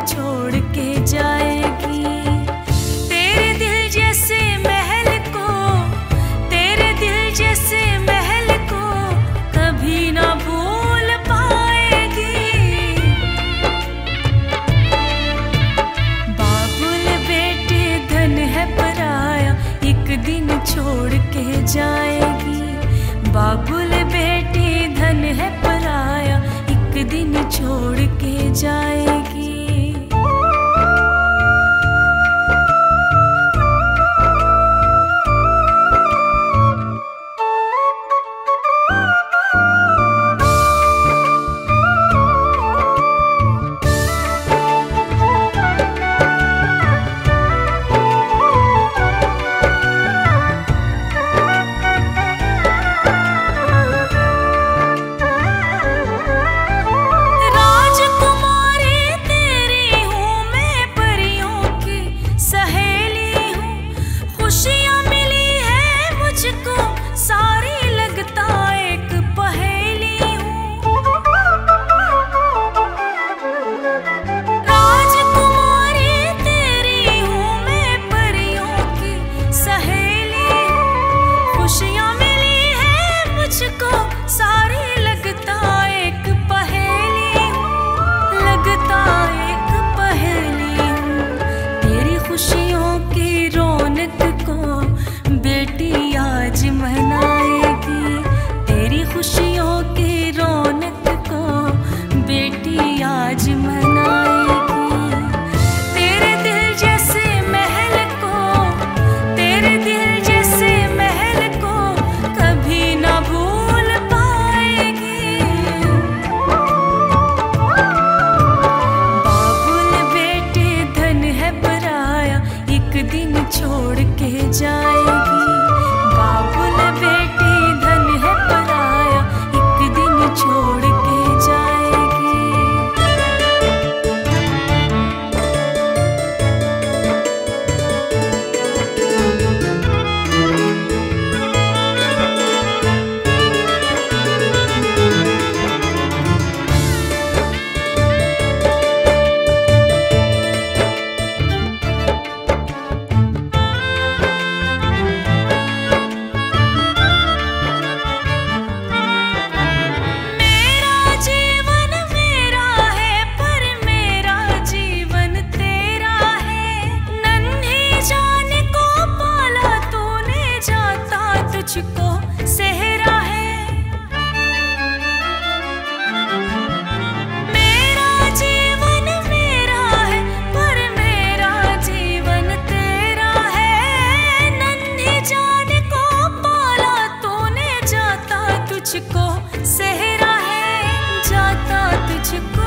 छोड़ के जाएगी। तेरे दिल जैसे महल को, तेरे दिल जैसे महल को कभी ना भूल पाएगी। बाबुल बेटे धन है पराया, एक दिन छोड़ के जाएगी। बाबुल बेटे धन है पराया, एक दिन छोड़ के जाएगी। छोड़ के जाएगी। बाबुल बेटे धन है पराया, एक दिन छोड़ के जाएगी। तुझको सेहरा है मेरा जीवन मेरा है, पर मेरा जीवन तेरा है। नन्ही जान को पाला तूने, जाता तुझको सेहरा है, जाता तुझको